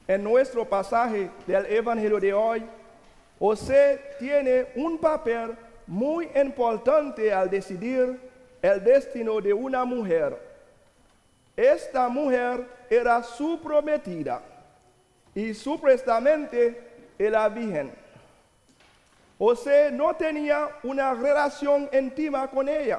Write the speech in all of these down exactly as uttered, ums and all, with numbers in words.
En nuestro pasaje del Evangelio de hoy, José tiene un papel muy importante al decidir el destino de una mujer. Esta mujer era su prometida y supuestamente era virgen. José no tenía una relación íntima con ella.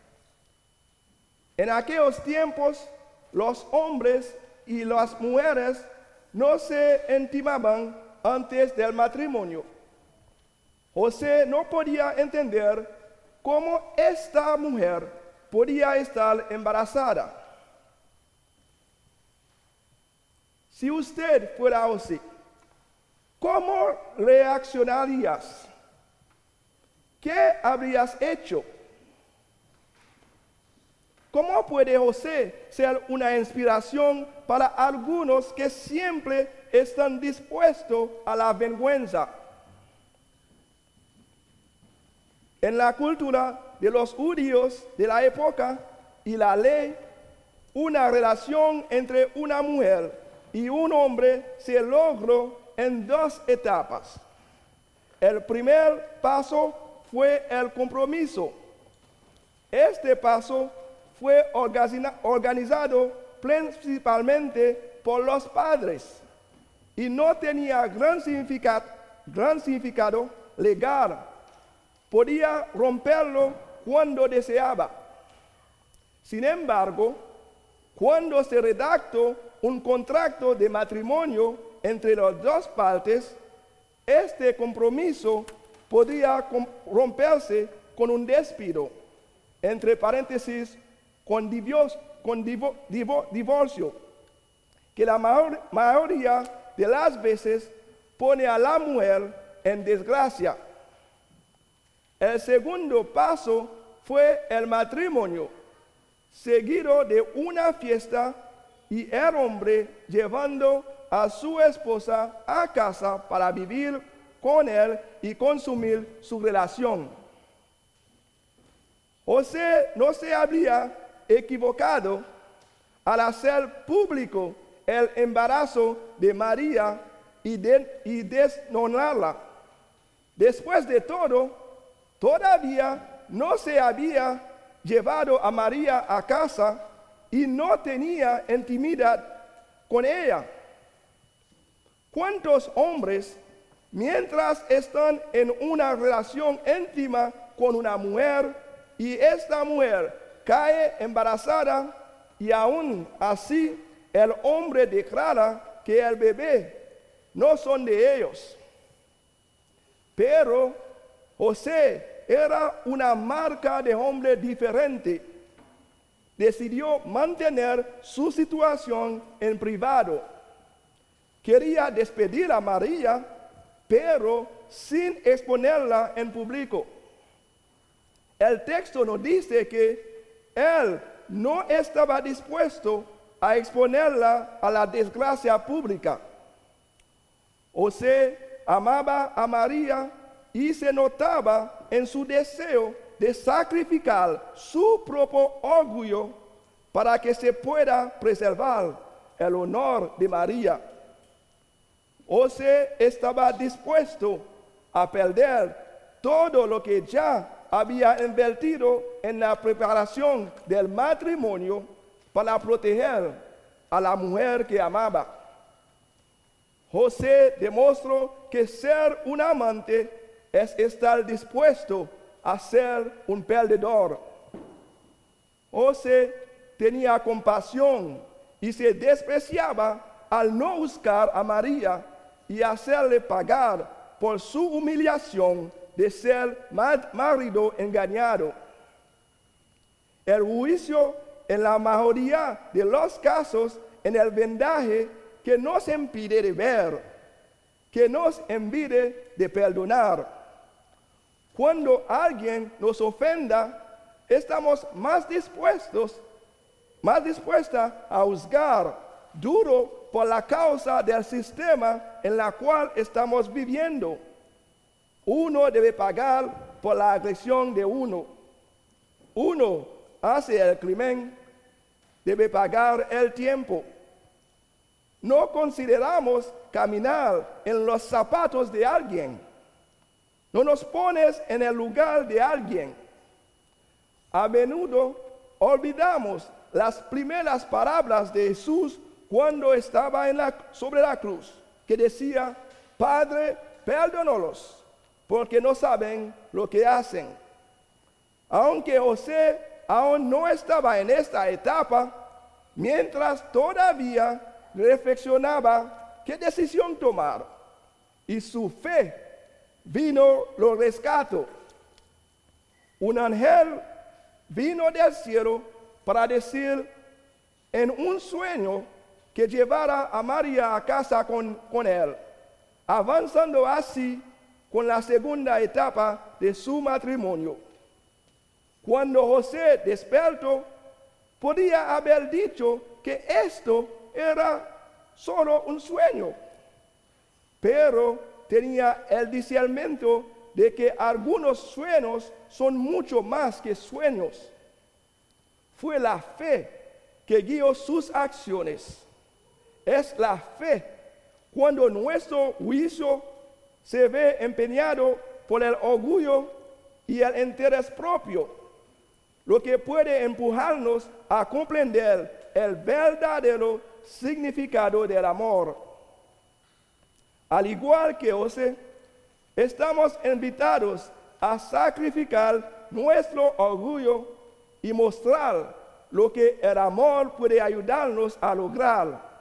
En aquellos tiempos, los hombres y las mujeres no se intimaban antes del matrimonio. José no podía entender cómo esta mujer podía estar embarazada. Si usted fuera José, ¿cómo reaccionarías? ¿Qué habrías hecho? ¿Cómo puede José ser una inspiración para algunos que siempre están dispuestos a la vergüenza? En la cultura de los judíos de la época y la ley, una relación entre una mujer y un hombre se logró en dos etapas. El primer paso fue el compromiso. Este paso fue organizado principalmente por los padres y no tenía gran significado, gran significado legal. Podía romperlo cuando deseaba. Sin embargo, cuando se redactó un contrato de matrimonio entre las dos partes, este compromiso podía romperse con un despido, entre paréntesis, con, divorcio, con divo, divo, divorcio, que la mayor, mayoría de las veces pone a la mujer en desgracia. El segundo paso fue el matrimonio, seguido de una fiesta y el hombre llevando a su esposa a casa para vivir con él y consumir su relación. José no se había equivocado al hacer público el embarazo de María y, de, y deshonorarla. Después de todo, todavía no se había llevado a María a casa y no tenía intimidad con ella. ¿Cuántos hombres, mientras están en una relación íntima con una mujer y esta mujer cae embarazada y aún así el hombre declara que el bebé no son de ellos? Pero José era una marca de hombre diferente. Decidió mantener su situación en privado. Quería despedir a María, pero sin exponerla en público. El texto nos dice que él no estaba dispuesto a exponerla a la desgracia pública. José amaba a María y se notaba en su deseo de sacrificar su propio orgullo para que se pueda preservar el honor de María. José estaba dispuesto a perder todo lo que ya había invertido en la preparación del matrimonio para proteger a la mujer que amaba. José demostró que ser un amante es estar dispuesto a ser un perdedor. José tenía compasión y se despreciaba al no buscar a María y hacerle pagar por su humillación de ser marido engañado. El juicio en la mayoría de los casos en el vendaje que nos impide de ver, que nos impide de perdonar. Cuando alguien nos ofenda, estamos más dispuestos, más dispuestas a juzgar duro por la causa del sistema en la cual estamos viviendo. Uno debe pagar por la agresión de uno. Uno hace el crimen, debe pagar el tiempo. no consideramos caminar en los zapatos de alguien. No nos pones en el lugar de alguien. A menudo olvidamos las primeras palabras de Jesús cuando estaba en la, sobre la cruz, que decía, Padre, perdónalos, porque no saben lo que hacen. Aunque José aún no estaba en esta etapa, mientras todavía reflexionaba qué decisión tomar, y su fe vino lo rescató. Un ángel vino del cielo para decir en un sueño que llevara a María a casa con, con él, avanzando así con la segunda etapa de su matrimonio. Cuando José despertó, podía haber dicho que esto era solo un sueño, pero tenía el discernimiento de que algunos sueños son mucho más que sueños. Fue la fe que guió sus acciones. Es la fe cuando nuestro juicio se ve empeñado por el orgullo y el interés propio, lo que puede empujarnos a comprender el verdadero significado del amor. Al igual que José, estamos invitados a sacrificar nuestro orgullo y mostrar lo que el amor puede ayudarnos a lograr.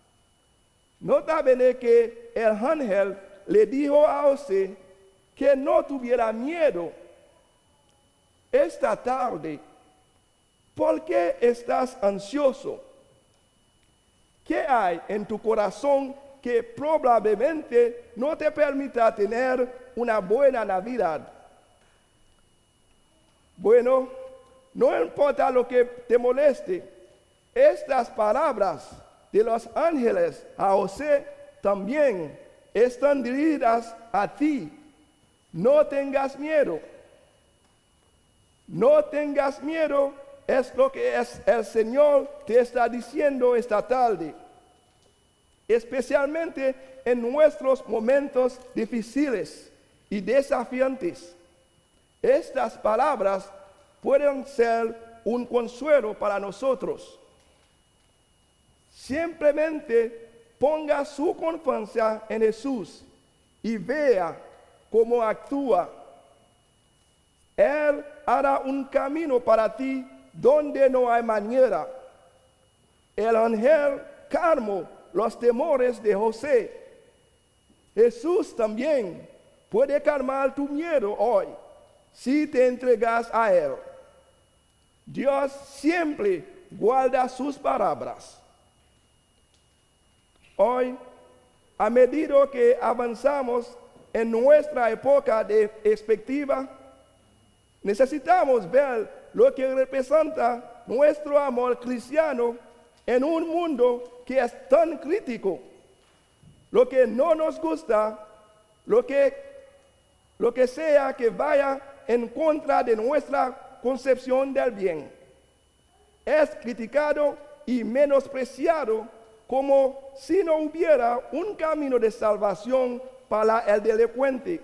Nota bene que el ángel le dijo a José que no tuviera miedo. Esta tarde, ¿por qué estás ansioso? ¿Qué hay en tu corazón que probablemente no te permita tener una buena Navidad? Bueno, no importa lo que te moleste, estas palabras de los ángeles a José también están dirigidas a ti. No tengas miedo. No tengas miedo es lo que es el Señor te está diciendo esta tarde. Especialmente en nuestros momentos difíciles y desafiantes. Estas palabras pueden ser un consuelo para nosotros. Simplemente ponga su confianza en Jesús y vea cómo actúa. Él hará un camino para ti donde no hay manera. El ángel calmó los temores de José. Jesús también puede calmar tu miedo hoy si te entregas a Él. Dios siempre guarda sus palabras. Hoy, a medida que avanzamos en nuestra época de expectativa, necesitamos ver lo que representa nuestro amor cristiano en un mundo que es tan crítico. Lo que no nos gusta, lo que, lo que sea que vaya en contra de nuestra concepción del bien, es criticado y menospreciado como si no hubiera un camino de salvación para el delincuente.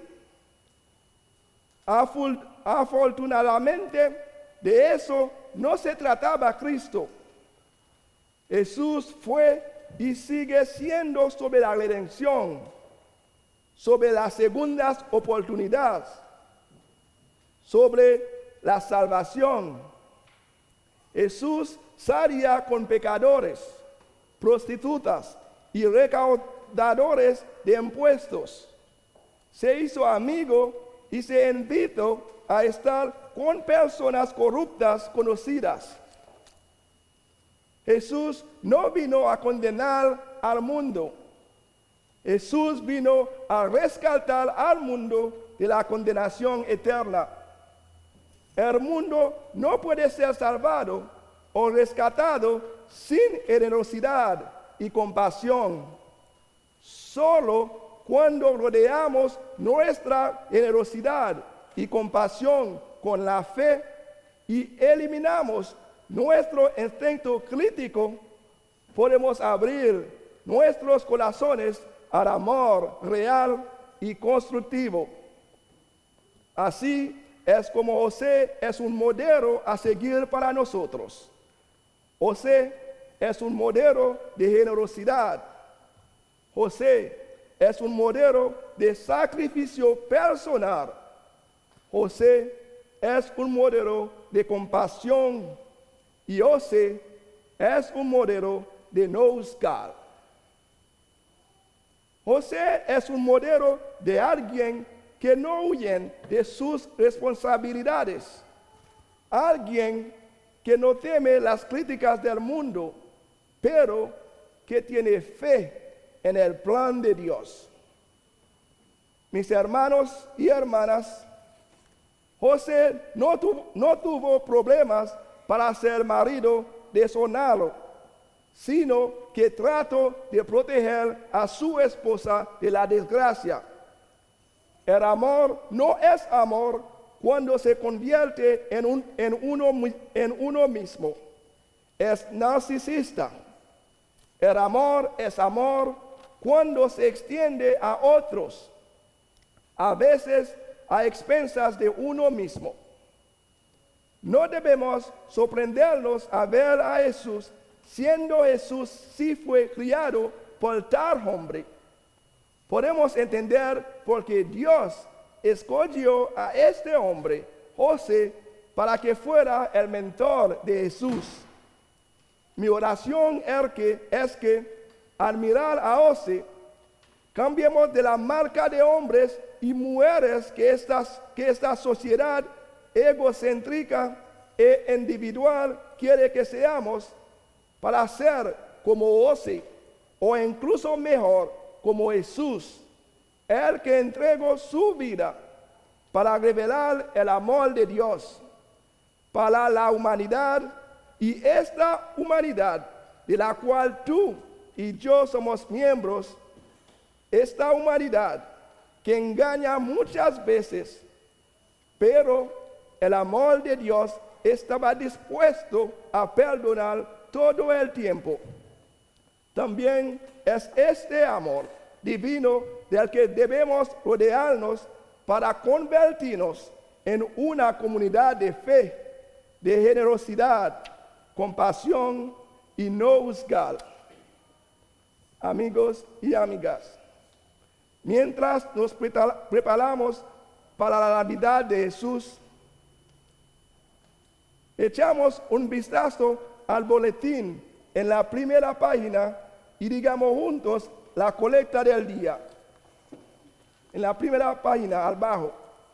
Afortunadamente, de eso no se trataba Cristo. Jesús fue y sigue siendo sobre la redención, sobre las segundas oportunidades, sobre la salvación. Jesús salía con pecadores, prostitutas y recaudadores de impuestos. Se hizo amigo y se invitó a estar con personas corruptas conocidas. Jesús no vino a condenar al mundo. Jesús vino a rescatar al mundo de la condenación eterna. El mundo no puede ser salvado o rescatado sin generosidad y compasión. Solo cuando rodeamos nuestra generosidad y compasión con la fe y eliminamos nuestro instinto crítico, podemos abrir nuestros corazones al amor real y constructivo. Así es como José es un modelo a seguir para nosotros. José es un modelo de generosidad. José es un modelo de sacrificio personal. José es un modelo de compasión. Y José es un modelo de no juzgar. José es un modelo de alguien que no huyen de sus responsabilidades. Alguien que no teme las críticas del mundo, pero que tiene fe en el plan de Dios. Mis hermanos y hermanas, José no, tu, no tuvo problemas para ser marido deshonrado, sino que trató de proteger a su esposa de la desgracia. El amor no es amor cuando se convierte en, un, en, uno, en uno mismo. Es narcisista. El amor es amor cuando se extiende a otros, a veces a expensas de uno mismo. No debemos sorprendernos a ver a Jesús, siendo Jesús sí fue criado por tal hombre. Podemos entender por qué Dios escogió a este hombre, José, para que fuera el mentor de Jesús. Mi oración es que, es que al mirar a José, cambiemos de la marca de hombres y mujeres que, estas, que esta sociedad egocéntrica e individual quiere que seamos, para ser como José, o incluso mejor, como Jesús, el que entregó su vida para revelar el amor de Dios para la humanidad, y esta humanidad de la cual tú y yo somos miembros, esta humanidad que engaña muchas veces, pero el amor de Dios estaba dispuesto a perdonar todo el tiempo. También es este amor divino del que debemos rodearnos para convertirnos en una comunidad de fe, de generosidad, compasión y no juzgar. Amigos y amigas, mientras nos preparamos para la Navidad de Jesús, echamos un vistazo al boletín en la primera página y digamos juntos la colecta del día. En la primera página, al bajo.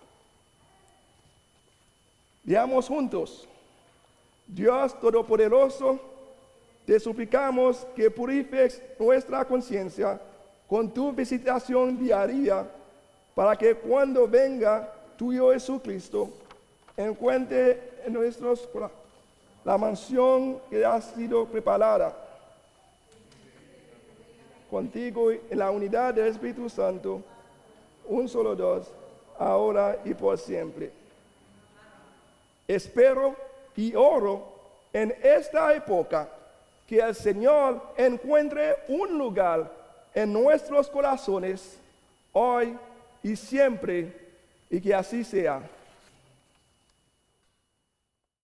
Digamos juntos: Dios Todopoderoso, te suplicamos que purifiques nuestra conciencia con tu visitación diaria, para que cuando venga tu Hijo Jesucristo, encuentre en nosotros la mansión que ha sido preparada contigo en la unidad del Espíritu Santo, un solo Dios, ahora y por siempre. Espero y oro en esta época que el Señor encuentre un lugar en nuestros corazones hoy y siempre, y que así sea.